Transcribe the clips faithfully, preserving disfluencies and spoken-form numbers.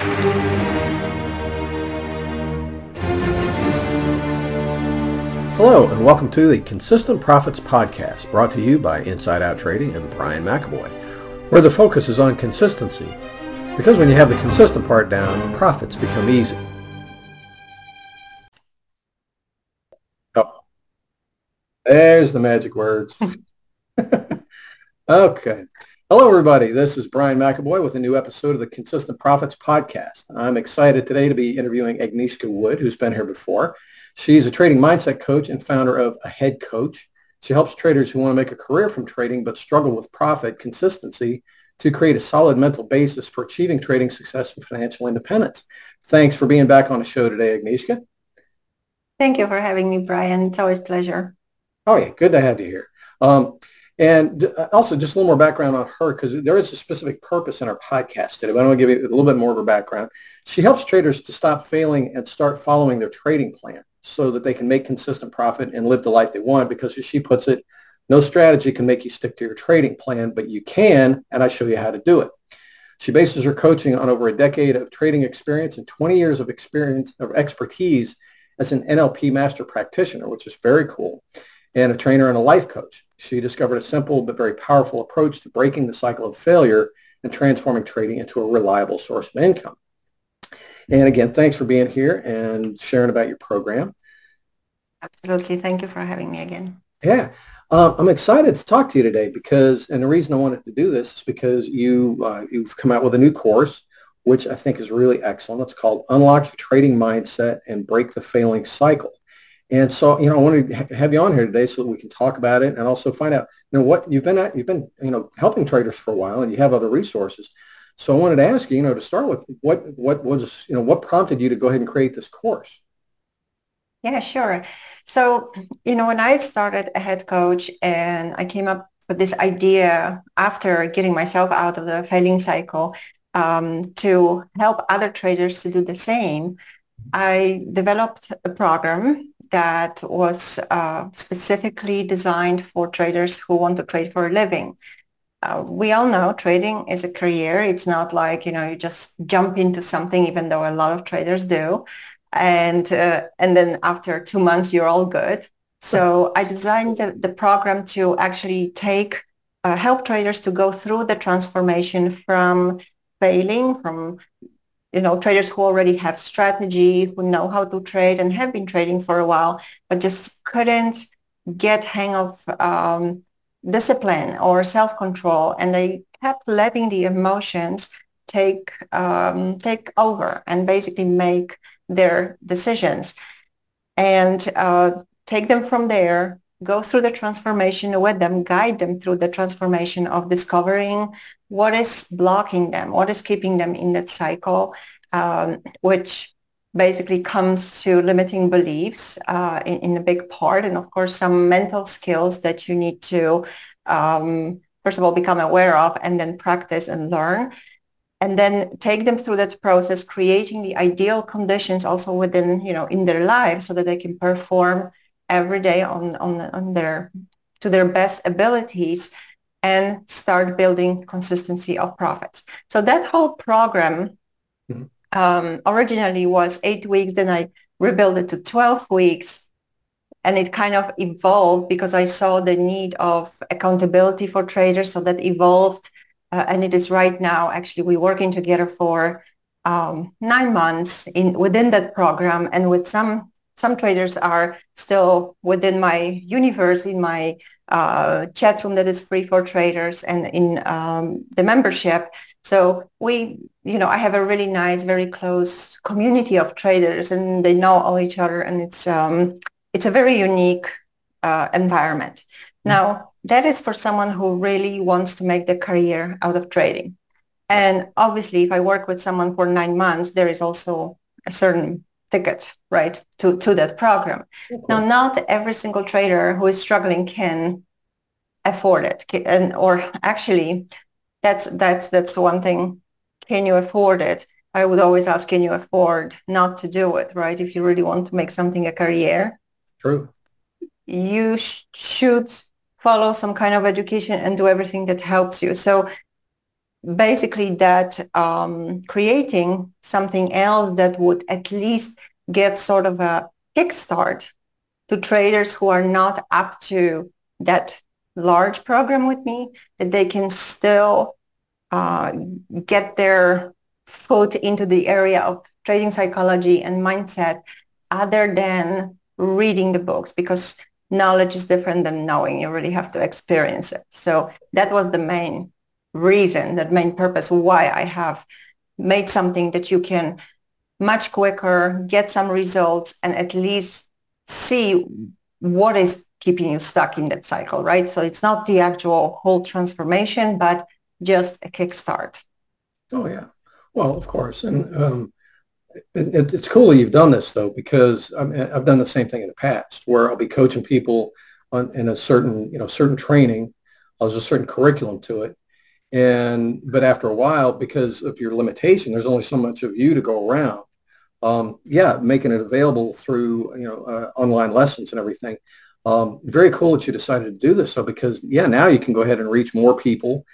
Hello, and welcome to the Consistent Profits Podcast, brought to you by Inside Out Trading and Brian McAvoy, where the focus is on consistency. Because when you have the consistent part down, profits become easy. Oh, there's the magic words. Okay. Hello, everybody. This is Brian McAvoy with a new episode of the Consistent Profits Podcast. I'm excited today to be interviewing Agnieszka Wood, who's been here before. She's a trading mindset coach and founder of Ahead Coach. She helps traders who want to make a career from trading but struggle with profit consistency to create a solid mental basis for achieving trading success and financial independence. Thanks for being back on the show today, Agnieszka. Thank you for having me, Brian. It's always a pleasure. Oh, yeah. Good to have you here. Um, and also just a little more background on her, because there is a specific purpose in our podcast today, but I want to give you a little bit more of her background. She helps traders to stop failing and start following their trading plan so that they can make consistent profit and live the life they want, because as she puts it, no strategy can make you stick to your trading plan, but you can, and I show you how to do it. She bases her coaching on over a decade of trading experience and twenty years of experience of expertise as an N L P master practitioner, which is very cool, and a trainer and a life coach. She discovered a simple but very powerful approach to breaking the cycle of failure and transforming trading into a reliable source of income. And again, thanks for being here and sharing about your program. Absolutely. Thank you for having me again. Yeah. Um, I'm excited to talk to you today because, and the reason I wanted to do this is because you, uh, you've come out with a new course, which I think is really excellent. It's called Unlock Your Trading Mindset and Break the Failing Cycle. And so, you know, I wanted to have you on here today so that we can talk about it and also find out, you know, what you've been at, you've been, you know, helping traders for a while and you have other resources. So I wanted to ask you, you know, to start with, what, what was, you know, what prompted you to go ahead and create this course? Yeah, sure. So, you know, when I started Ahead Coach and I came up with this idea after getting myself out of the failing cycle um, to help other traders to do the same, I developed a program that was uh, specifically designed for traders who want to trade for a living. Uh, we all know trading is a career. It's not like, you know, you just jump into something, even though a lot of traders do. And uh, and then after two months, you're all good. So I designed the, the program to actually take, uh, help traders to go through the transformation from failing, from you know, traders who already have strategy, who know how to trade and have been trading for a while, but just couldn't get hang of um, discipline or self-control. And they kept letting the emotions take um, take over and basically make their decisions. And uh, take them from there, go through the transformation with them, guide them through the transformation of discovering what is blocking them, what is keeping them in that cycle, um, which basically comes to limiting beliefs uh, in, in a big part. And of course, some mental skills that you need to, um, first of all, become aware of and then practice and learn. And then take them through that process, creating the ideal conditions also within, you know, in their lives so that they can perform every day on, on, on their, to their best abilities and start building consistency of profits. So that whole program mm-hmm. um, originally was eight weeks. Then I rebuilt it to twelve weeks. And it kind of evolved because I saw the need of accountability for traders. So that evolved. Uh, and it is right now, actually, we're working together for um, nine months in within that program. And with some, some traders are still within my universe, in my uh, chat room that is free for traders and in um, the membership. So we, you know, I have a really nice, very close community of traders and they know all each other. And it's, um, it's a very unique uh, environment. Now, that is for someone who really wants to make the career out of trading. And obviously, if I work with someone for nine months, there is also a certain ticket, right, to, to that program. Okay. Now, not every single trader who is struggling can afford it. And, or actually, that's, that's, that's one thing. Can you afford it? I would always ask, can you afford not to do it, right? If you really want to make something a career. True. You sh- should follow some kind of education and do everything that helps you. So basically that um, creating something else that would at least give sort of a kickstart to traders who are not up to that large program with me, that they can still uh, get their foot into the area of trading psychology and mindset other than reading the books, because knowledge is different than knowing. You really have to experience it. So that was the main reason, that main purpose why I have made something that you can much quicker get some results and at least see what is keeping you stuck in that cycle, right? So it's not the actual whole transformation, but just a kickstart. Oh yeah. Well, of course. And um, it, it, it's cool that you've done this though, because I mean, I've done the same thing in the past where I'll be coaching people on in a certain, you know, certain training. There's a certain curriculum to it. And, but after a while, because of your limitation, there's only so much of you to go around. Um, yeah, making it available through, you know, uh, online lessons and everything. Um, very cool that you decided to do this. So because, yeah, now you can go ahead and reach more people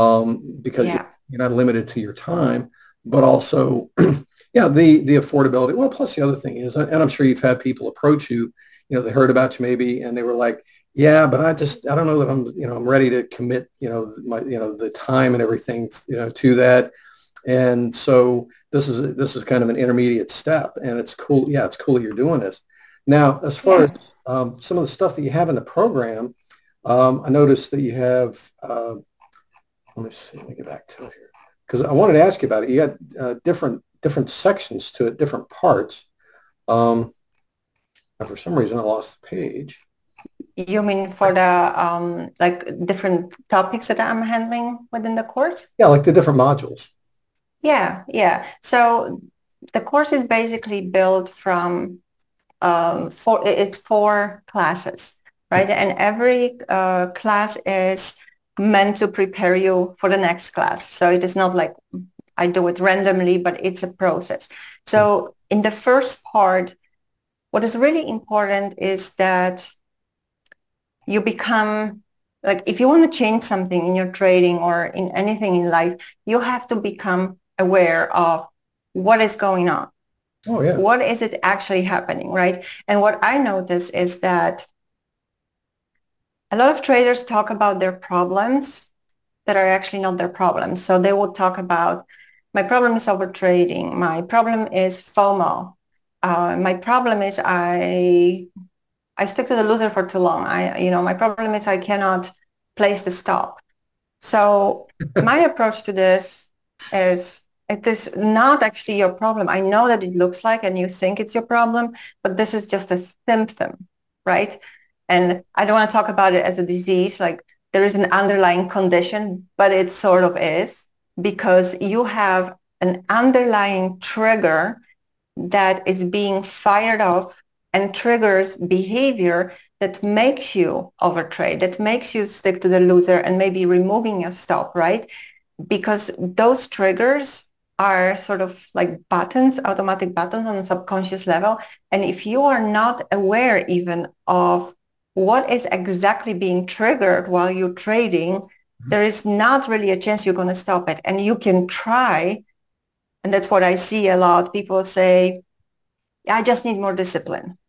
um, because you, Yeah. you're not limited to your time, but also, yeah, the the affordability. Well, plus the other thing is, and I'm sure you've had people approach you, you know, they heard about you maybe, and they were like, yeah, but I just, I don't know that I'm, you know, I'm ready to commit, you know, my, you know, the time and everything, you know, to that. And so this is this is kind of an intermediate step, and it's cool. Yeah, it's cool that you're doing this. Now, as far as Yeah. um, some of the stuff that you have in the program, um, I noticed that you have. Uh, let me see. Let me get back to it here because I wanted to ask you about it. You got uh, different different sections to it, different parts. Um, and for some reason, I lost the page. You mean for the um, like different topics that I'm handling within the course? Yeah, like the different modules. Yeah, yeah. So the course is basically built from um, four, it's four classes, right? And every uh, class is meant to prepare you for the next class. So it is not like I do it randomly, but it's a process. So in the first part, what is really important is that you become like, if you want to change something in your trading or in anything in life, you have to become aware of what is going on. Oh yeah. What is it actually happening, right? And what I notice is that a lot of traders talk about their problems that are actually not their problems. So they will talk about, my problem is over trading. My problem is FOMO. Uh, my problem is I I stick to the loser for too long. I, you know, my problem is I cannot place the stop. So my approach to this is it is not actually your problem. I know that it looks like and you think it's your problem, but this is just a symptom, right? And I don't want to talk about it as a disease, like there is an underlying condition, but it sort of is because you have an underlying trigger that is being fired off and triggers behavior that makes you overtrade, that makes you stick to the loser and maybe removing your stop, right? Because those triggers are sort of like buttons, automatic buttons on a subconscious level. And if you are not aware even of what is exactly being triggered while you're trading, there is not really a chance you're going to stop it. And you can try, and that's what I see a lot. People say, I just need more discipline.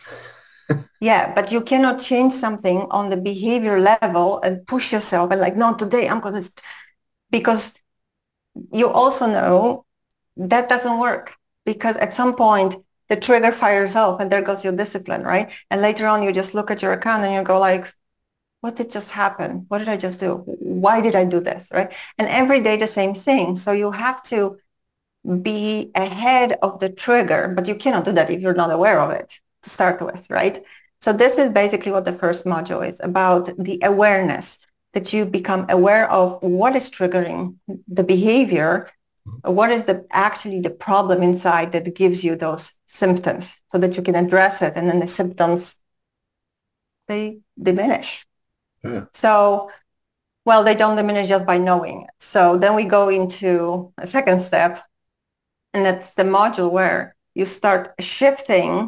Yeah, but you cannot change something on the behavior level and push yourself and like, no, today I'm going to, because you also know that doesn't work because at some point the trigger fires off and there goes your discipline, right? And later on you just look at your account and you go like, what did just happen? What did I just do? Why did I do this, right? And every day the same thing. So you have to be ahead of the trigger, but you cannot do that if you're not aware of it to start with, right? So this is basically what the first module is about, the awareness, that you become aware of what is triggering the behavior, what is the actually the problem inside that gives you those symptoms so that you can address it and then the symptoms, they diminish. Yeah. So, well, they don't diminish just by knowing it. So then we go into a second step, and that's the module where you start shifting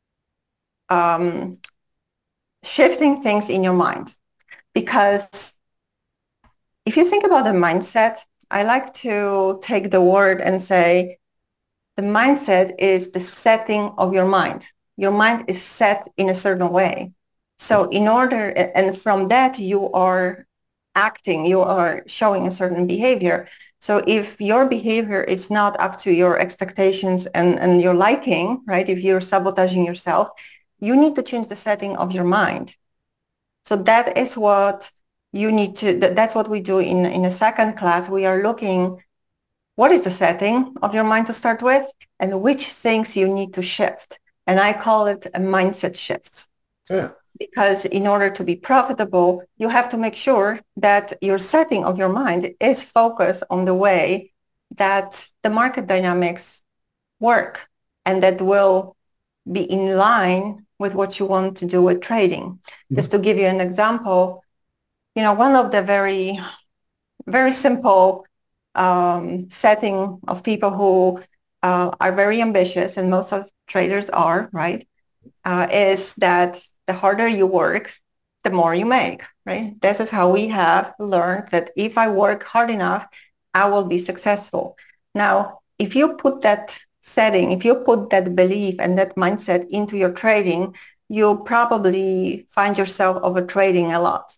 um, shifting things in your mind. Because if you think about the mindset, I like to take the word and say the mindset is the setting of your mind. Your mind is set in a certain way. So in order, and from that you are acting, you are showing a certain behavior. So if your behavior is not up to your expectations and, and your liking, right? If you're sabotaging yourself, you need to change the setting of your mind. So that is what you need to, that, that's what we do in, in a second class. We are looking, what is the setting of your mind to start with, and which things you need to shift. And I call it a mindset shift. Yeah. Because in order to be profitable, you have to make sure that your setting of your mind is focused on the way that the market dynamics work and that will be in line with what you want to do with trading. Mm-hmm. Just to give you an example, you know, one of the very, very simple um, setting of people who uh, are very ambitious, and most of traders are, right, uh, is that the harder you work, the more you make, right? This is how we have learned that if I work hard enough, I will be successful. Now, if you put that setting, if you put that belief and that mindset into your trading, you'll probably find yourself over trading a lot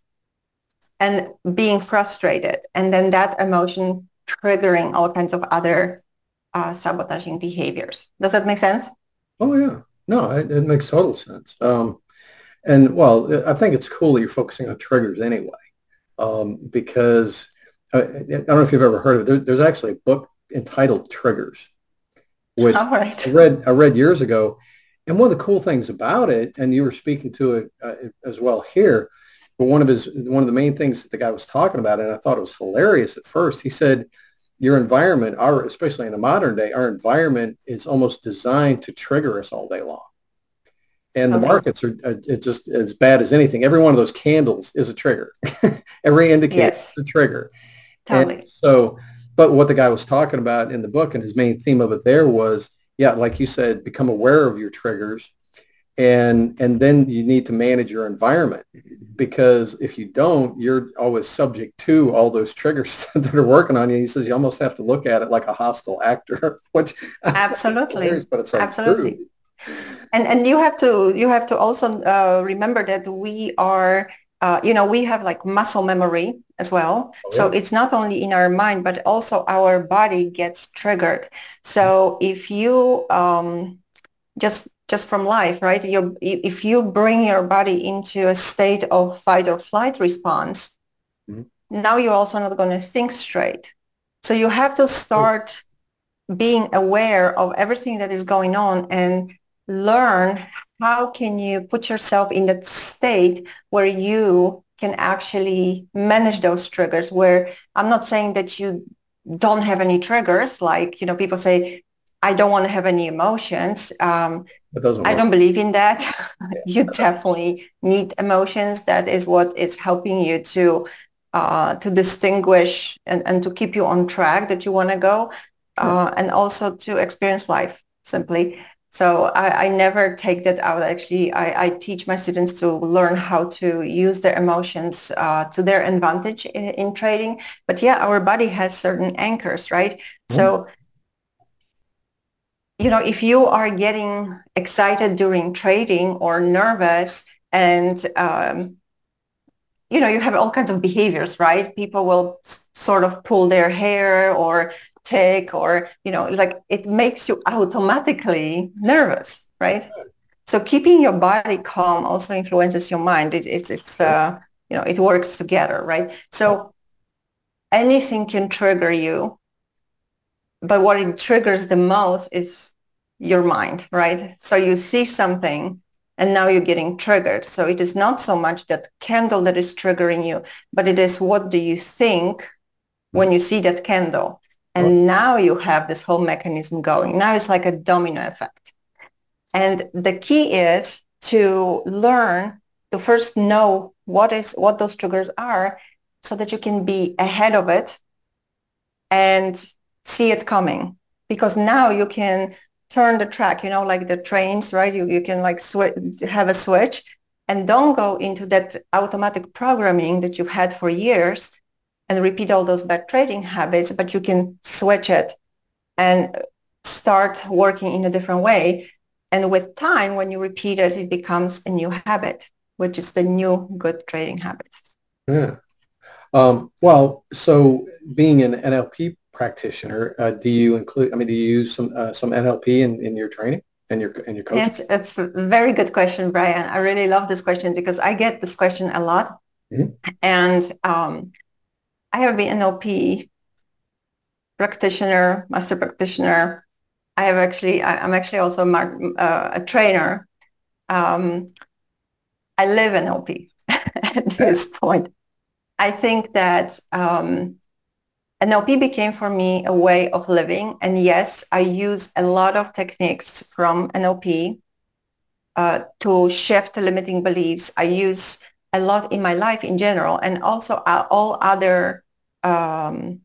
and being frustrated. And then that emotion triggering all kinds of other uh, sabotaging behaviors. Does that make sense? Oh, yeah. No, it, it makes total sense. Um, and well, I think it's cool that you're focusing on triggers anyway, um, because I, I don't know if you've ever heard of it. There, there's actually a book entitled Triggers, which all right. I read I read years ago. And one of the cool things about it, and you were speaking to it uh, as well here, but one of his one of the main things that the guy was talking about, and I thought it was hilarious at first. He said, your environment, our especially in the modern day, our environment is almost designed to trigger us all day long. And the okay. markets are, are it's just as bad as anything. Every one of those candles is a trigger. Every indicator yes. is a trigger. Totally. And so, but what the guy was talking about in the book, and his main theme of it there was, yeah, like you said, become aware of your triggers, and and then you need to manage your environment, because if you don't, you're always subject to all those triggers that are working on you. He says you almost have to look at it like a hostile actor, which absolutely, but it's like absolutely. True. And and you have to you have to also uh, remember that we are uh, you know we have like muscle memory as well. Oh, so yeah. It's not only in our mind, but also our body gets triggered. So if you um, just just from life, right? You if you bring your body into a state of fight or flight response, mm-hmm. now you're also not going to think straight. So you have to start oh. being aware of everything that is going on and learn how can you put yourself in that state where you can actually manage those triggers, where I'm not saying that you don't have any triggers. Like, you know, people say, I don't want to have any emotions. Um, I don't believe in that. Yeah. You definitely need emotions. That is what is helping you to uh, to distinguish and, and to keep you on track that you want to go, uh, and also to experience life simply. So I, I never take that out. Actually, I, I teach my students to learn how to use their emotions uh, to their advantage in, in trading. But yeah, our body has certain anchors, right? Mm-hmm. So, you know, if you are getting excited during trading or nervous and, um, you know, you have all kinds of behaviors, right? People will sort of pull their hair or tick, or, you know, like it makes you automatically nervous, right? So keeping your body calm also influences your mind. It, it's, it's uh, you know, it works together, right? So anything can trigger you, but what it triggers the most is your mind, right? So you see something and now you're getting triggered. So it is not so much that candle that is triggering you, but it is what do you think when you see that candle? And now you have this whole mechanism going. Now it's like a domino effect. And the key is to learn to first know what is what those triggers are so that you can be ahead of it and see it coming. Because now you can turn the track, you know, like the trains, right? You, you can like sw- have a switch and don't go into that automatic programming that you've had for years and repeat all those bad trading habits, but you can switch it and start working in a different way. And with time, when you repeat it, it becomes a new habit, which is the new good trading habit. Yeah. Um, well, so being an N L P practitioner, uh, do you include, I mean, do you use some uh, some N L P in, in your training and your and your coaching? It's, it's a very good question, Brian. I really love this question because I get this question a lot. Mm-hmm. And um, I have been N L P practitioner, master practitioner. I have actually, I, I'm actually also a, uh, a trainer. Um, I live N L P at Okay. this point. I think that um, N L P became for me a way of living. And yes, I use a lot of techniques from N L P uh, to shift limiting beliefs. I use a lot in my life in general, and also uh, all other um,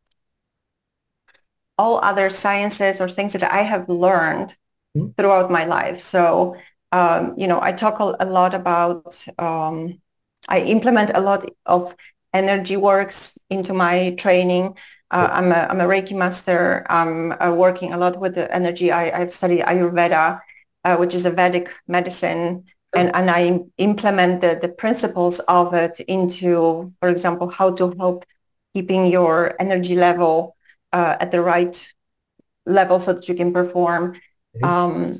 all other sciences or things that I have learned Mm-hmm. throughout my life. So, um, you know, I talk a, a lot about, um, I implement a lot of energy works into my training. Uh, I'm, a, I'm a Reiki master. I'm uh, working a lot with the energy. I, I've studied Ayurveda, uh, which is a Vedic medicine. Sure. And, and I implement the, the principles of it into, for example, how to help keeping your energy level uh, at the right level so that you can perform. Mm-hmm. Um,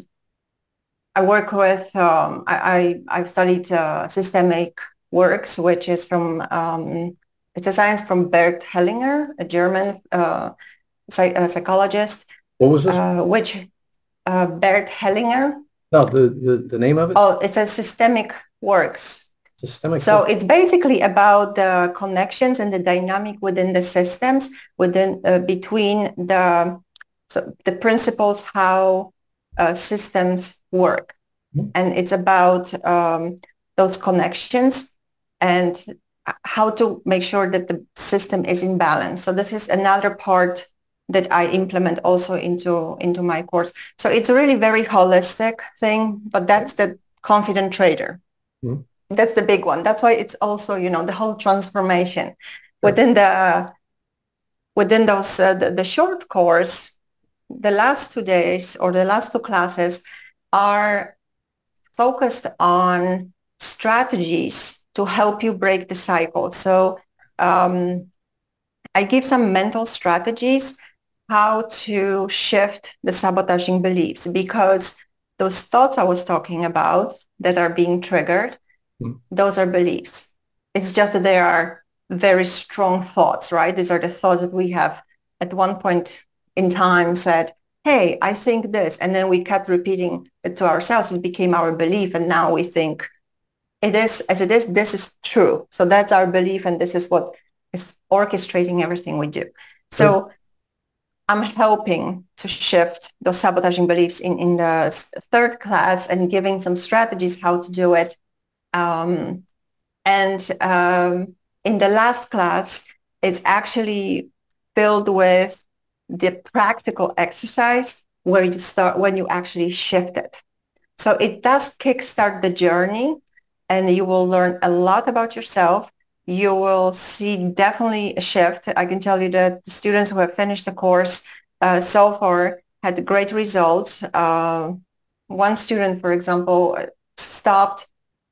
I work with, um, I, I, I've studied uh, systemic works, which is from, um, it's a science from Bert Hellinger, a German uh, psych- uh, psychologist, What was this? uh, which uh, Bert Hellinger, No, the, the the name of it? oh, it's a systemic works. Systemic So work. it's basically about the connections and the dynamic within the systems, within uh, between the so the principles how uh, systems work, Mm-hmm. and it's about um, those connections and how to make sure that the system is in balance. So this is another part that I implement also into into my course. So it's a really very holistic thing, but that's the confident trader. Mm-hmm. That's the big one. That's why it's also, you know, the whole transformation Sure. within the within those uh, the, the short course. The last two days or the last two classes are focused on strategies to help you break the cycle. So um, I give some mental strategies how to shift the sabotaging beliefs, because those thoughts I was talking about that are being triggered, Mm-hmm. those are beliefs. It's just that they are very strong thoughts, right? These are the thoughts that we have at one point in time said, hey, I think this. And then we kept repeating it to ourselves. It became our belief. And now we think it is as it is. This is true. So that's our belief. And this is what is orchestrating everything we do. Sure. So I'm helping to shift those sabotaging beliefs in, in the third class and giving some strategies how to do it. Um, and um, in the last class, it's actually filled with the practical exercise where you start when you actually shift it. So it does kickstart the journey, and you will learn a lot about yourself. You will see definitely a shift. I can tell you that the students who have finished the course uh, so far had great results. Uh, one student, for example, stopped.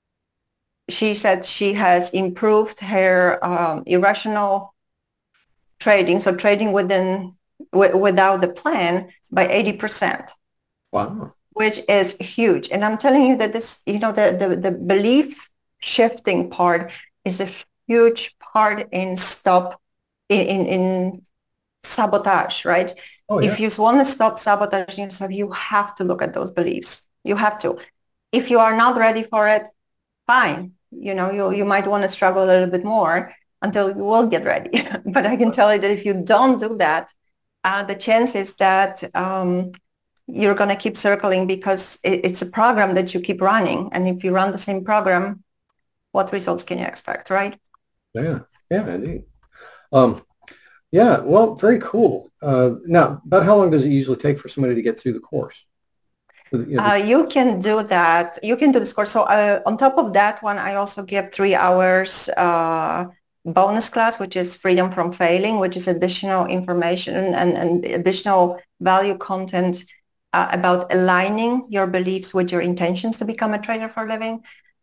She said she has improved her um, irrational trading, so trading within w- without the plan, by eighty percent, Wow. which is huge. And I'm telling you that this, you know, the, the, the belief shifting part is a huge part in stop in, in, in sabotage, right? Oh yeah. If you want to stop sabotaging yourself, you have to look at those beliefs. You have to. If you are not ready for it, fine. You know, you, you might want to struggle a little bit more until you will get ready. But I can tell you that if you don't do that, uh, the chance is that um, you're going to keep circling, because it, it's a program that you keep running. And if you run the same program, what results can you expect, right? Yeah. Yeah, indeed. Um, yeah, well, very cool. Uh, now, about how long does it usually take for somebody to get through the course? You know, Uh, the, you can do that. You can do this course. So uh, on top of that one, I also give three hours uh, bonus class, which is Freedom from Failing, which is additional information and, and additional value content uh, about aligning your beliefs with your intentions to become a trader for a living.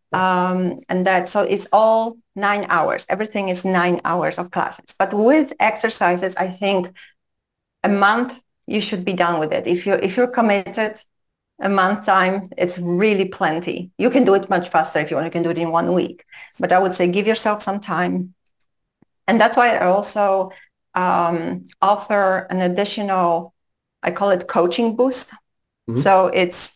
Um, and that, so it's all nine hours. Everything is nine hours of classes. But with exercises, I think a month, you should be done with it. If you're, if you're committed, a month time, it's really plenty. You can do it much faster if you want. You can do it in one week. But I would say give yourself some time. And that's why I also um, offer an additional, I call it coaching boost. Mm-hmm. So it's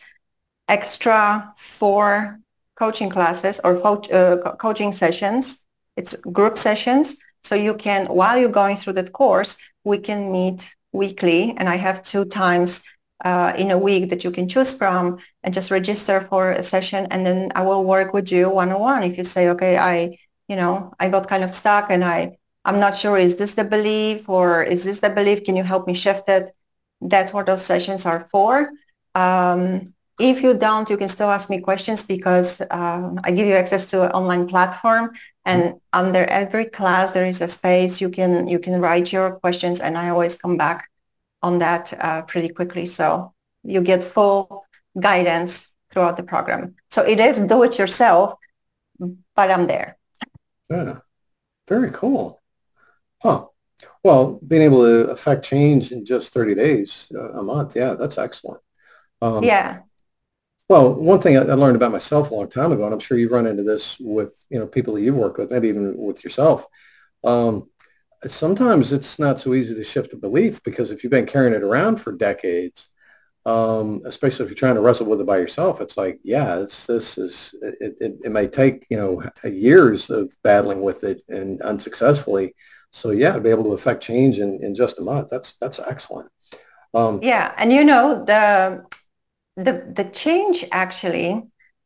extra four coaching classes or co- uh, coaching sessions. It's group sessions. So you can, while you're going through that course, we can meet weekly. And I have two times uh, in a week that you can choose from and just register for a session. And then I will work with you one-on-one. If you say, okay, I, you know, I got kind of stuck and I, I'm not sure, is this the belief or is this the belief? Can you help me shift it? That's what those sessions are for. Um, if you don't, you can still ask me questions because um, I give you access to an online platform, and under every class there is a space you can you can write your questions, and I always come back on that uh, pretty quickly. So you get full guidance throughout the program. So it is do it yourself, but I'm there. Yeah, very cool. Huh. Well, being able to affect change in just thirty days, uh, a month, yeah, that's excellent. Um, yeah. Well, one thing I, I learned about myself a long time ago, and I'm sure you've run into this with, you know, people that you've worked with, maybe even with yourself. Um, sometimes it's not so easy to shift a belief because if you've been carrying it around for decades, um, especially if you're trying to wrestle with it by yourself, it's like, yeah, it's, this is, it, it, it may take, you know, years of battling with it and unsuccessfully. So yeah, to be able to affect change in, in just a month, that's, that's excellent. Um, yeah. And you know, the, the, the change actually,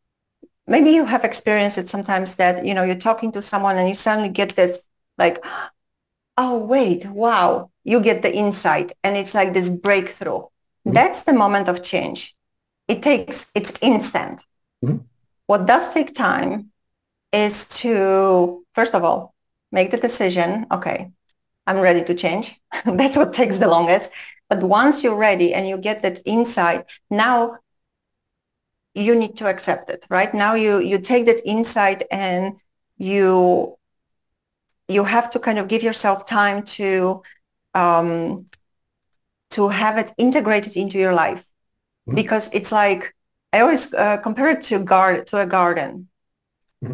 maybe you have experienced it sometimes that, you know, you're talking to someone and you suddenly get this like, oh, wait, wow, you get the insight and it's like this breakthrough. Mm-hmm. That's the moment of change. It takes, it's instant. Mm-hmm. What does take time is to, first of all, make the decision, okay, I'm ready to change. That's what takes the longest. But once you're ready and you get that insight, now you need to accept it, right? Now you, you take that insight and you, you have to kind of give yourself time to, um, to have it integrated into your life. Mm-hmm. Because it's like, I always uh, compare it to, guard, to a garden. Mm-hmm.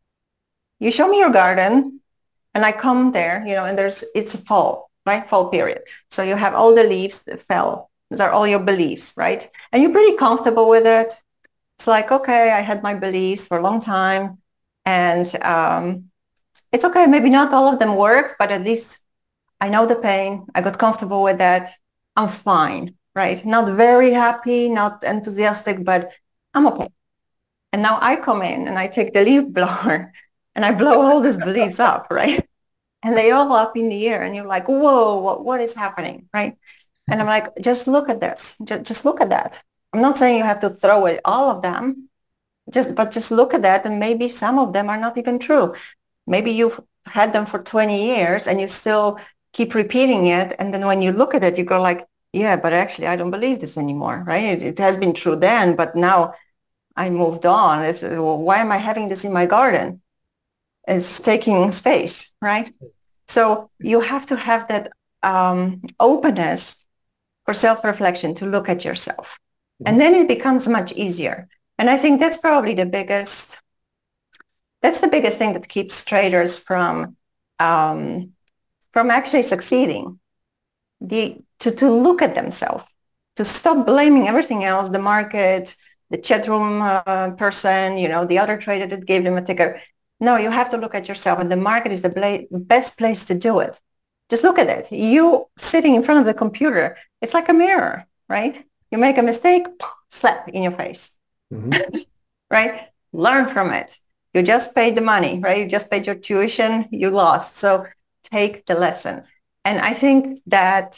You show me your garden and I come there, you know, and there's, it's fall, right? Fall period. So you have all the leaves that fell. Those are all your beliefs, right? And you're pretty comfortable with it. It's like, okay, I had my beliefs for a long time and um, it's okay. Maybe not all of them work, but at least I know the pain. I got comfortable with that. I'm fine, right? Not very happy, not enthusiastic, but I'm okay. And now I come in and I take the leaf blower and I blow all these beliefs up, right? And they all up in the air and you're like, whoa, what, what is happening, right? And I'm like, just look at this. Just, just look at that. I'm not saying you have to throw away all of them, just but just look at that and maybe some of them are not even true. Maybe you've had them for twenty years and you still keep repeating it. And then when you look at it, you go like, yeah, but actually I don't believe this anymore, right? It, it has been true then, but now I moved on. It's, well, why am I having this in my garden? It's taking space, right? So you have to have that um, openness for self-reflection to look at yourself. And then it becomes much easier. And I think that's probably the biggest, that's the biggest thing that keeps traders from, um, from actually succeeding. The, to, to look at themselves, to stop blaming everything else, the market, the chat room uh, person, you know, the other trader that gave them a ticker. No, you have to look at yourself, and the market is the bla- best place to do it. Just look at it. You sitting in front of the computer, it's like a mirror, right? You make a mistake, slap in your face, mm-hmm. Right? Learn from it. You just paid the money, right? You just paid your tuition, you lost. So take the lesson. And I think that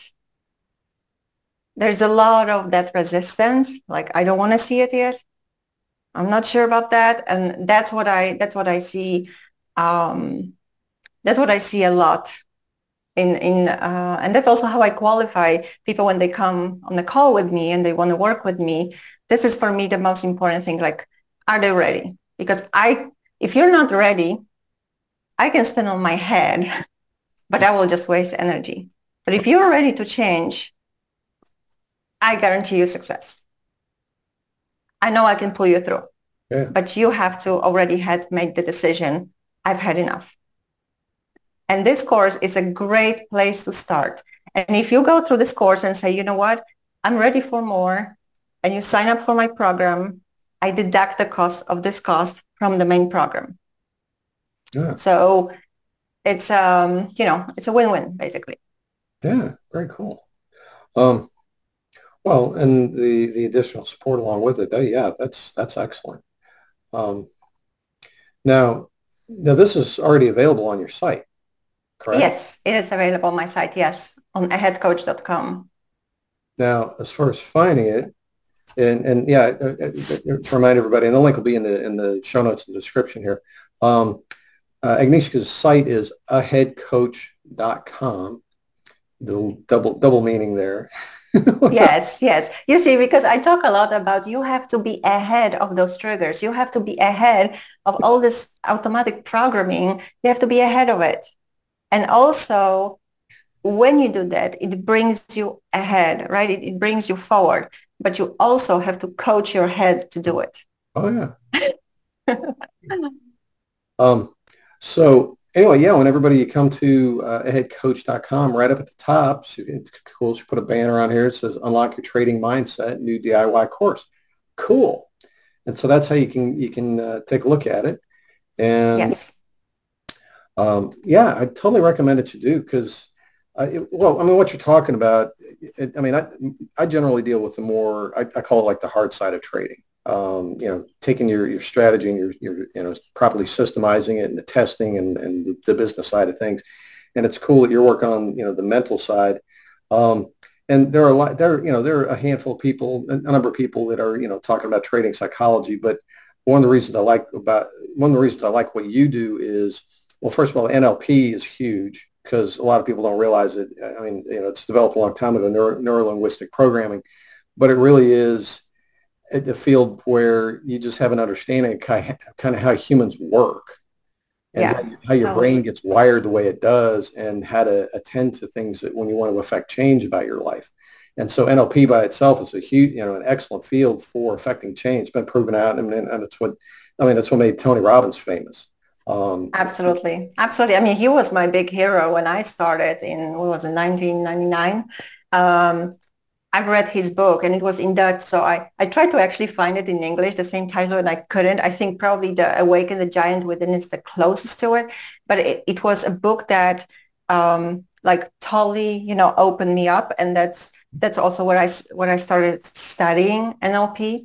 there's a lot of that resistance, like, I don't want to see it yet. I'm not sure about that. And that's what I, that's what I see um, That's what I see a lot in, in uh, and that's also how I qualify people when they come on the call with me and they want to work with me. This is for me the most important thing. Like, are they ready? Because I, if you're not ready, I can stand on my head, but I will just waste energy. But if you're ready to change, I guarantee you success. I know I can pull you through, Yeah. but you have to already had made the decision. I've had enough. And this course is a great place to start. And if you go through this course and say, you know what, I'm ready for more, and you sign up for my program, I deduct the cost of this cost from the main program. Yeah. So it's, um, you know, it's a win-win basically. Yeah. Very cool. Um, well, and the the additional support along with it. Oh, yeah, that's that's excellent. Um, now, now this is already available on your site, correct? Yes, it is available on my site. Yes, on ahead coach dot com. Now, as far as finding it, and and yeah, uh, uh, uh, to remind everybody, and the link will be in the in the show notes and description here. Um, uh, Agnieszka's site is ahead coach dot com. The double double meaning there. Yes, yes. You see, because I talk a lot about you have to be ahead of those triggers. You have to be ahead of all this automatic programming. You have to be ahead of it. And also, when you do that, it brings you ahead, right? It, it brings you forward. But you also have to coach your head to do it. Oh yeah. Um, so anyway, yeah, when everybody you come to uh, ahead coach dot com, right up at the top, so it's cool. You put a banner on here. It says "Unlock Your Trading Mindset," new D I Y course. Cool. And so that's how you can you can uh, take a look at it. And Yes. um, yeah, I totally recommend it you do because, uh, it, well, I mean, what you're talking about. It, I mean, I I generally deal with the more I, I call it like the hard side of trading. Um, you know, taking your, your strategy and your, your, you know, properly systemizing it and the testing and, and the, the business side of things. And it's cool that you're working on, you know, the mental side. Um, and there are a lot, there, you know, there are a handful of people, a number of people that are, you know, talking about trading psychology. But one of the reasons I like about, one of the reasons I like what you do is, well, first of all, N L P is huge because a lot of people don't realize it. I mean, you know, it's developed a long time ago, neuro, neuro-linguistic programming, but it really is at the field where you just have an understanding of kind of how humans work and how, Yeah. how your So brain gets wired the way it does and how to attend to things that when you want to affect change about your life. And so N L P by itself is a huge, you know, an excellent field for affecting change. It's been proven out, and, and it's what, I mean, that's what made Tony Robbins famous. Um, absolutely. Absolutely. I mean, he was my big hero when I started in, what was it, nineteen ninety-nine. Um, I read his book and it was in Dutch. So I, I tried to actually find it in English, the same title, and I couldn't. I think probably the Awaken the Giant Within is the closest to it. But it, it was a book that um, like totally, you know, opened me up. And that's that's also where I, where I started studying N L P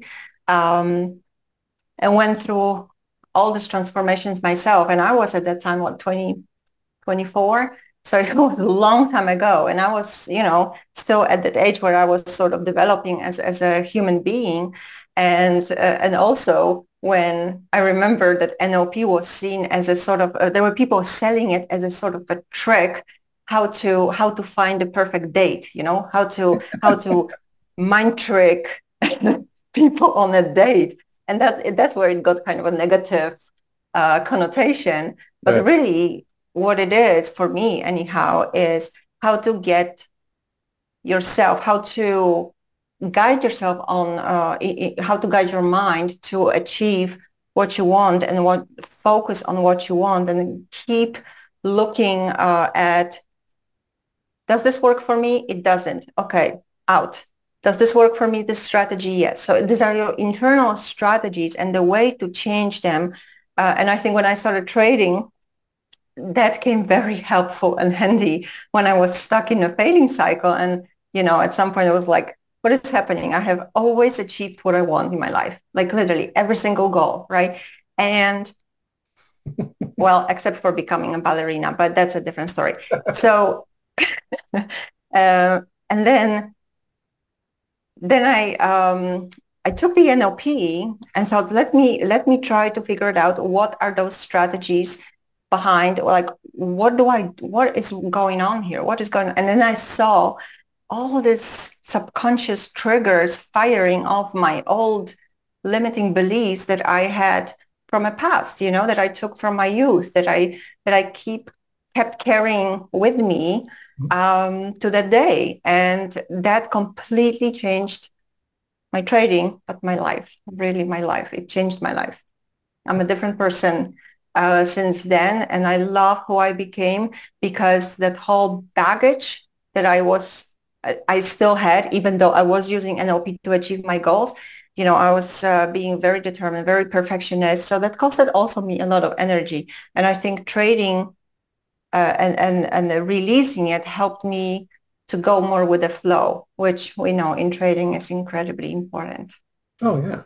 um, and went through all these transformations myself. And I was at that time, what, twenty, twenty-four. So it was a long time ago. And I was, you know, still at that age where I was sort of developing as, as a human being. And, uh, and also when I remember that N L P was seen as a sort of, uh, there were people selling it as a sort of a trick, how to, how to find the perfect date, you know, how to, how to mind trick people on a date. And that's, that's where it got kind of a negative uh, connotation. But right. really, what it is for me anyhow is how to get yourself, how to guide yourself on uh, I- I- how to guide your mind to achieve what you want and what focus on what you want and keep looking uh, at, does this work for me? It doesn't. Okay, out. Does this work for me? This strategy? Yes. So these are your internal strategies and the way to change them. Uh, and I think when I started trading, that came very helpful and handy when I was stuck in a failing cycle. And, you know, at some point I was like, what is happening? I have always achieved what I want in my life, like literally every single goal, right? And well, except for becoming a ballerina, but that's a different story. So, uh, and then, then I, um, I took the N L P and thought, let me, let me try to figure it out. What are those strategies behind, like, what do I, what is going on here? What is going on? And then I saw all these subconscious triggers firing off my old limiting beliefs that I had from a past, you know, that I took from my youth, that I that I keep kept carrying with me um, to that day, and that completely changed my trading, but my life, really my life. It changed my life. I'm a different person uh, since then, and I love who I became because that whole baggage that I was, I still had, even though I was using N L P to achieve my goals. You know, I was uh, being very determined, very perfectionist. So that costed also me a lot of energy. And I think trading uh, and, and, and releasing it helped me to go more with the flow, which we know in trading is incredibly important. Oh, yeah.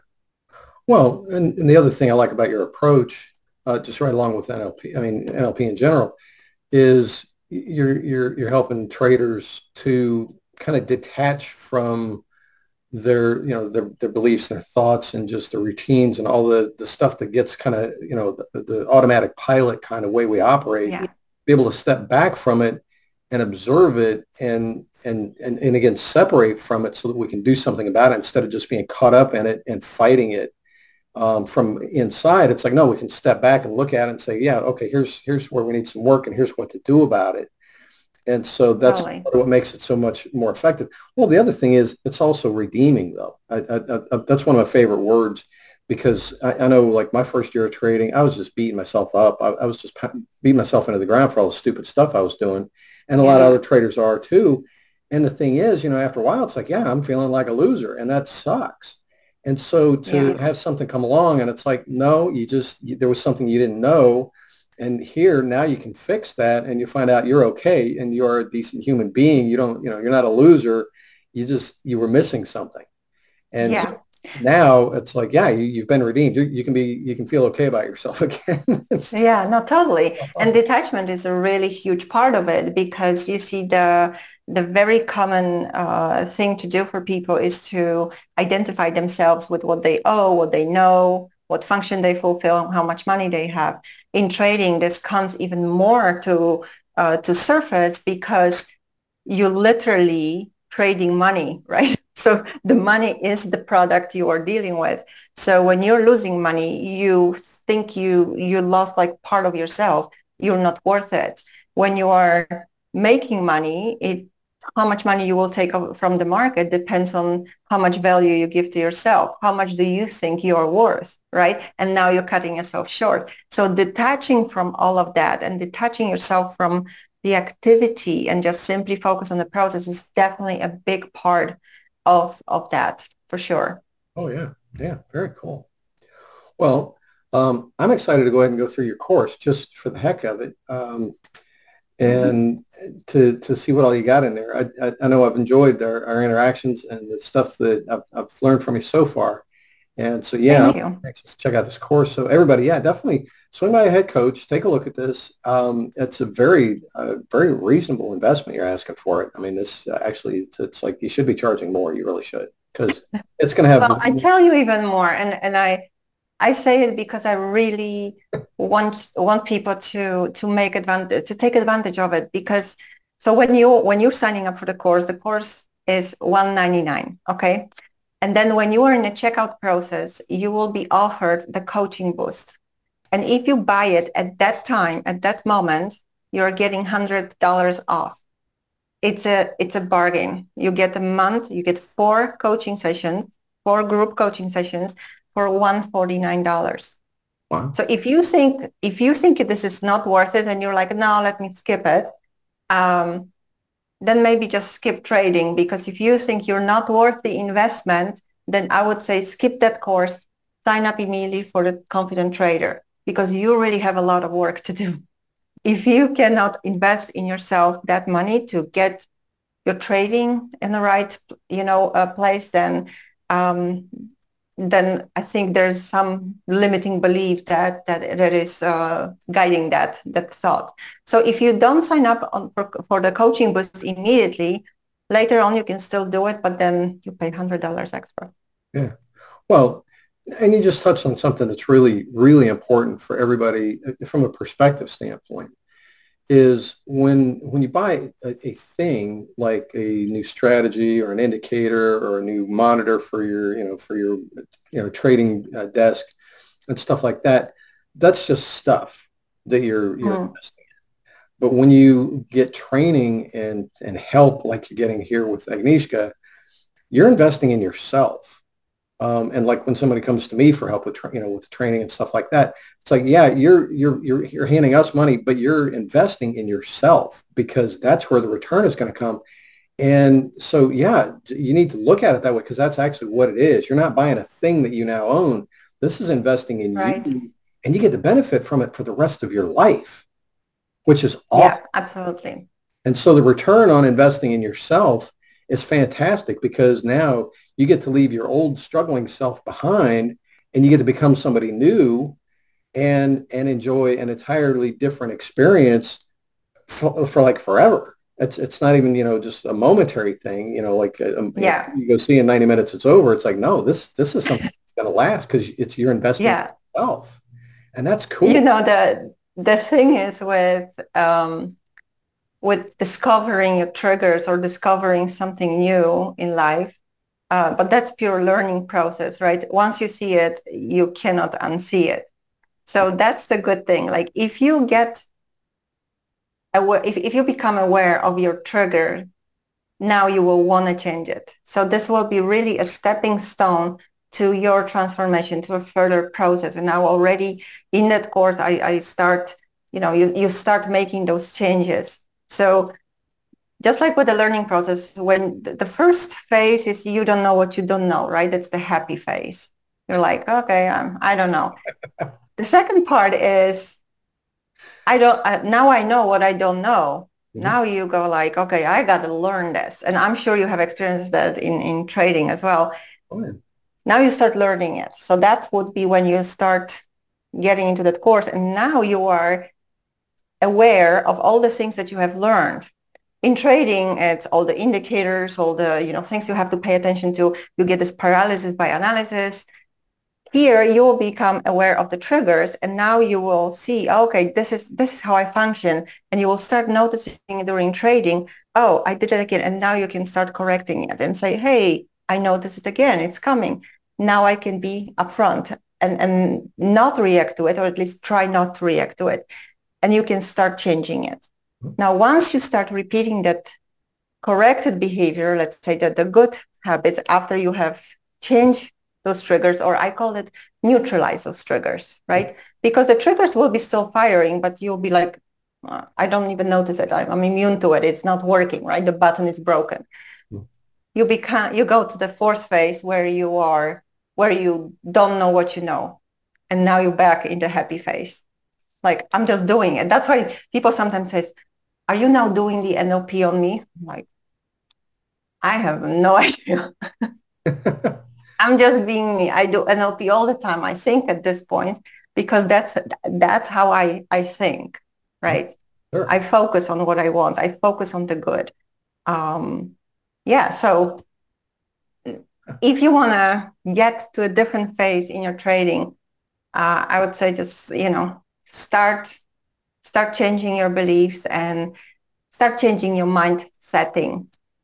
Well, and, and the other thing I like about your approach, uh, just right along with N L P, I mean, N L P in general, is you're you're you're helping traders to kind of detach from their, you know, their their beliefs, their thoughts, and just the routines and all the the stuff that gets kind of, you know, the, the automatic pilot kind of way we operate. Yeah. Be able to step back from it and observe it and and and and again separate from it so that we can do something about it instead of just being caught up in it and fighting it um, from inside. It's like, no, we can step back and look at it and say, yeah, okay, here's here's where we need some work and here's what to do about it. And so that's Totally. what makes it so much more effective. Well, the other thing is it's also redeeming, though. I, I, I, that's one of my favorite words because I, I know, like my first year of trading, I was just beating myself up. I, I was just beating myself into the ground for all the stupid stuff I was doing, and a lot of Yeah. other traders are too. And the thing is, you know, after a while, it's like, yeah, I'm feeling like a loser, and that sucks. And so to Yeah. have something come along, and it's like, no, you just you, there was something you didn't know, and here now you can fix that and you find out you're okay and you're a decent human being. You don't, you know, you're not a loser. You just, you were missing something. And so Yeah. now it's like, yeah, you, you've been redeemed. You, you can be, you can feel okay about yourself again. Yeah, no, totally. And detachment is a really huge part of it because you see the the very common uh, thing to do for people is to identify themselves with what they owe, what they know, what function they fulfill, how much money they have. In trading, this comes even more to uh, to surface because you're literally trading money, right? So the money is the product you are dealing with. So when you're losing money, you think you you lost like part of yourself. You're not worth it. When you are making money, it how much money you will take from the market depends on how much value you give to yourself. How much do you think you are worth, right? And now you're cutting yourself short. So detaching from all of that and detaching yourself from the activity and just simply focus on the process is definitely a big part of of that for sure. Oh yeah. Yeah. Very cool. Well, um, I'm excited to go ahead and go through your course just for the heck of it. Um, and to to see what all you got in there. I I, I know I've enjoyed our, our interactions and the stuff that I've, I've learned from you so far. And so yeah, Thank I'm you. anxious to check out this course. So everybody, yeah, definitely swing by a head coach, take a look at this. Um, it's a very uh, very reasonable investment you're asking for it. I mean, this uh, actually it's, it's like you should be charging more. You really should because it's going to have. Well, I tell you even more, and and I I say it because I really want want people to to make advantage to take advantage of it because so when you when you're signing up for the course, the course is one ninety-nine, okay? And then when you are in the checkout process, you will be offered the coaching boost. And if you buy it at that time, at that moment, you're getting one hundred dollars off. It's a it's a bargain. You get a month, you get four coaching sessions, four group coaching sessions for one hundred forty-nine dollars. Wow. So if you think if you think this is not worth it and you're like, no, let me skip it, um, then maybe just skip trading because if you think you're not worth the investment, then I would say skip that course, sign up immediately for the Confident Trader because you really have a lot of work to do. If you cannot invest in yourself that money to get your trading in the right, you know, uh, place, then um, then I think there's some limiting belief that that that is uh, guiding that that thought. So if you don't sign up on, for, for the coaching boost immediately, later on you can still do it, but then you pay one hundred dollars extra. Yeah. Well, And you just touched on something that's really, really important for everybody uh, from a perspective standpoint is when when you buy a, a thing like a new strategy or an indicator or a new monitor for your, you know, for your, you know, trading uh, desk and stuff like that, that's just stuff that you're you're Mm, investing. But when you get training and and help like you're getting here with Agnieszka, you're investing in yourself. Um, and like when somebody comes to me for help with, tra- you know, with training and stuff like that, it's like, yeah, you're you're you're you're handing us money, but you're investing in yourself because that's where the return is going to come. And so, yeah, you need to look at it that way because that's actually what it is. You're not buying a thing that you now own. This is investing in right. you, and you get the benefit from it for the rest of your life, which is awesome. Yeah, absolutely. And so the return on investing in yourself is fantastic because now you get to leave your old struggling self behind and you get to become somebody new and and enjoy an entirely different experience for, for like forever. It's it's not even, you know, just a momentary thing, you know, like uh, um, you know, Yeah. you go see in ninety minutes it's over. It's like, no, this this is something that's going to last because it's you're investing in Yeah. yourself. And that's You cool. know, the the thing is with um with discovering your triggers or discovering something new in life, uh, but that's pure learning process, right? Once you see it, you cannot unsee it. So that's the good thing. Like if you get aware, if, if you become aware of your trigger, now you will want to change it. So this will be really a stepping stone to your transformation, to a further process. And now already in that course, I, I start, you know, you, you start making those changes. So just like with the learning process, when the first phase is you don't know what you don't know, right? That's the happy phase. You're like, okay, um, I don't know. The second part is I don't, uh, now I know what I don't know. Mhm. Now you go like, okay, I got to learn this. And I'm sure you have experienced that in, in trading as well. Oh, yeah. Now you start learning it. So that would be when you start getting into that course. And now you are aware of all the things that you have learned. In trading, it's all the indicators, all the, you know, things you have to pay attention to. You get this paralysis by analysis. Here you will become aware of the triggers and now you will see, okay, this is this is how I function. And you will start noticing during trading, oh, I did it again. And now you can start correcting it and say, hey, I noticed it again, it's coming. Now I can be upfront and, and not react to it, or at least try not to react to it. And you can start changing it. Now, once you start repeating that corrected behavior, let's say that the good habits after you have changed those triggers, or I call it neutralize those triggers, right? Because the triggers will be still firing, but you'll be like, uh, I don't even notice it. I'm, I'm immune to it. It's not working, right? The button is broken. Mhm. You become, you go to the fourth phase where you are, where you don't know what you know. And now you're back in the happy phase. Like, I'm just doing it. That's why people sometimes say, are you now doing the N L P on me? I'm like, I have no idea. I'm just being me. I do N L P all the time. I think at this point because that's that's how I I think, right? Sure. I focus on what I want. I focus on the good. Um, yeah. So if you want to get to a different phase in your trading, uh, I would say just you know start start changing your beliefs and start changing your mind setting.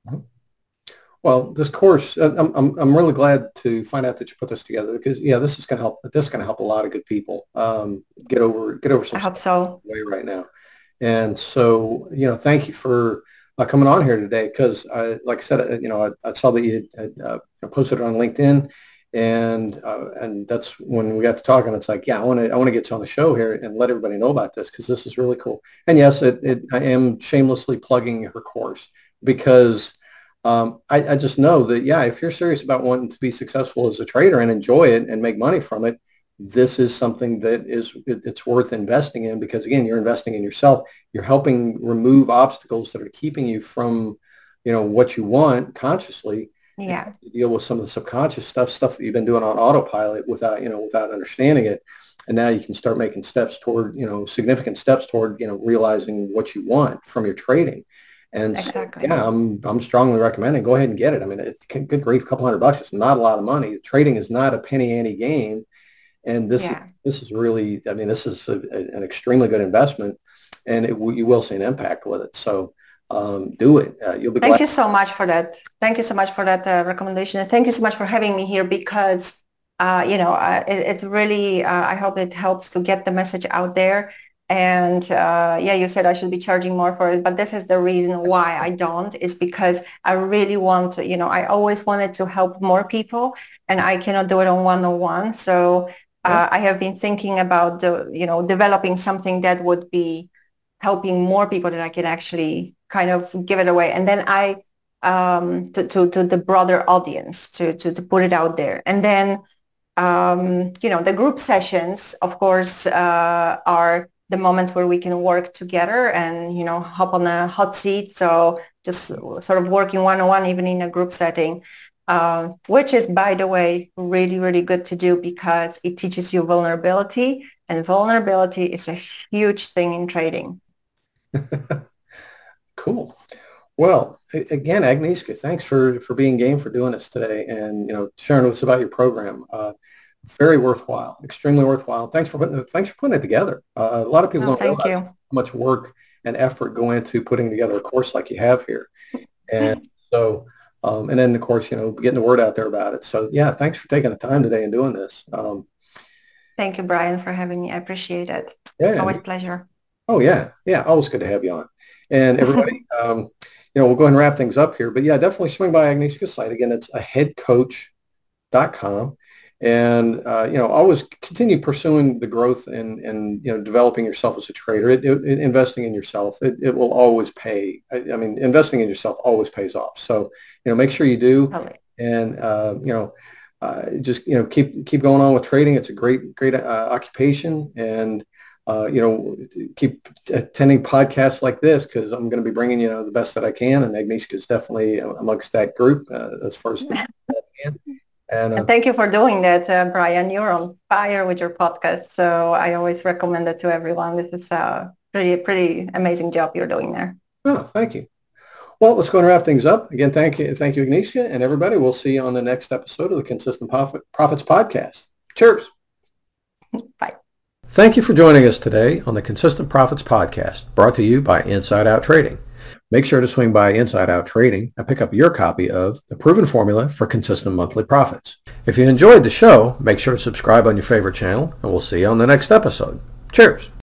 Well, this course, uh, I'm, I'm, I'm really glad to find out that you put this together because, yeah, this is going to help. This is going to help a lot of good people um, get over get over I some hope stuff so. way right now. And so, you know, thank you for uh, coming on here today because, I, like I said, uh, you know, I, I saw that you had, uh, posted it on LinkedIn, and uh, and that's when we got to talking. It's like, yeah, I want to I want to get you on the show here and let everybody know about this because this is really cool. And yes, it, it I am shamelessly plugging her course because um, I, I just know that, yeah, if you're serious about wanting to be successful as a trader and enjoy it and make money from it, this is something that is it, it's worth investing in because, again, you're investing in yourself. You're helping remove obstacles that are keeping you from, you know, what you want consciously and Yeah. deal with some of the subconscious stuff, stuff that you've been doing on autopilot without, you know, without understanding it. And now you can start making steps toward, you know, significant steps toward, you know, realizing what you want from your trading. And so, Exactly. yeah, I'm I'm strongly recommending go ahead and get it. I mean, it, good grief, a couple hundred bucks. It's not a lot of money. Trading is not a penny ante game, and this is Yeah. this is really, I mean, this is a, a, an extremely good investment, and it, you will see an impact with it. So um, do it. Uh, you'll be Thank glad. you so much for that. Thank you so much for that uh, recommendation. And thank you so much for having me here because, uh, you know, uh, it, it's really, uh, I hope it helps to get the message out there. And uh, yeah, you said I should be charging more for it, but this is the reason why I don't, is because I really want to, you know, I always wanted to help more people and I cannot do it on one-on-one. So Yeah. uh, I have been thinking about, the, you know, developing something that would be helping more people that I can actually kind of give it away. And then I, um, to, to, to the broader audience to, to, to put it out there. And then, um, you know, the group sessions, of course, uh, are the moments where we can work together and, you know, hop on a hot seat. So just sort of working one-on-one, even in a group setting, uh, which is, by the way, really, really good to do because it teaches you vulnerability, and vulnerability is a huge thing in trading. Cool. Well, again, Agnieszka, thanks for for being game for doing this today, and you know sharing with us about your program. Uh, very worthwhile, extremely worthwhile. Thanks for putting thanks for putting it together. Uh, a lot of people Oh, don't thank realize you. how much work and effort go into putting together a course like you have here, and so um, and then of course you know getting the word out there about it. So yeah, thanks for taking the time today and doing this. Um, Thank you, Brian, for having me. I appreciate it. yeah. Always pleasure. Oh yeah, yeah. Always good to have you on. And everybody, um, you know, we'll go ahead and wrap things up here. But yeah, definitely swing by Agnieszka's site. Again, it's a head coach dot com. And uh, you know, always continue pursuing the growth and and you know, developing yourself as a trader. It, it, it- investing in yourself, it, it will always pay. I, I mean, investing in yourself always pays off. So you know, make sure you do. Totally. And uh, you know, uh, just you know, keep keep going on with trading. It's a great great uh, occupation, and uh, you know, keep attending podcasts like this because I'm going to be bringing you know the best that I can. And Agnieszka is definitely amongst that group uh, as far as the can. And uh, And thank you for doing that, uh, Brian. You're on fire with your podcast. So I always recommend it to everyone. This is a pretty, pretty amazing job you're doing there. oh, thank you. Well, let's go and wrap things up. Again, thank you, thank you, Agnieszka, and everybody. We'll see you on the next episode of the Consistent Profit, Profits Podcast. Cheers. Bye. Thank you for joining us today on the Consistent Profits Podcast, brought to you by Inside Out Trading. Make sure to swing by Inside Out Trading and pick up your copy of The Proven Formula for Consistent Monthly Profits. If you enjoyed the show, make sure to subscribe on your favorite channel, and we'll see you on the next episode. Cheers.